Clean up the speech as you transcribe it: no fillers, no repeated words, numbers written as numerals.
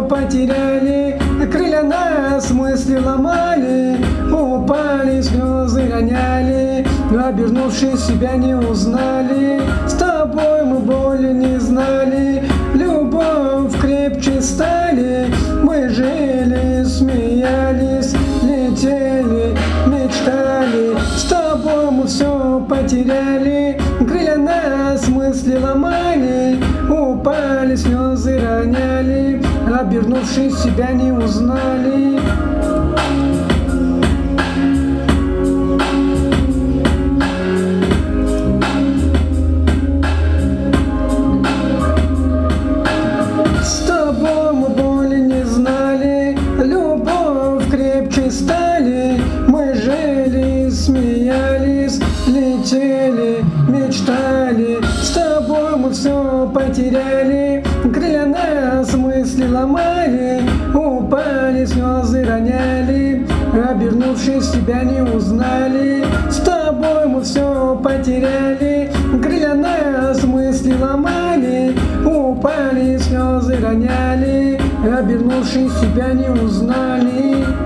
потеряли, крылья нас мысли ломали, упали, слезы роняли, обернувшись, себя не узнали. С тобой мы боли не знали, любовь крепче стали. Мы жили, смеялись, летели, мечтали. С тобой мы все потеряли, крылья нас мысли ломали, упали, слезы роняли, обернувшись, себя не узнали. С тобой мы боли не знали, любовь крепче стали. Мы жили, смеялись, летели, мечтали. С тобой мы все потеряли, крылья нас мысли ломали, упали, слезы роняли, обернувшись, себя не узнали. С тобой мы все потеряли, крылья нас мысли ломали, упали, слезы роняли, обернувшись, себя не узнали.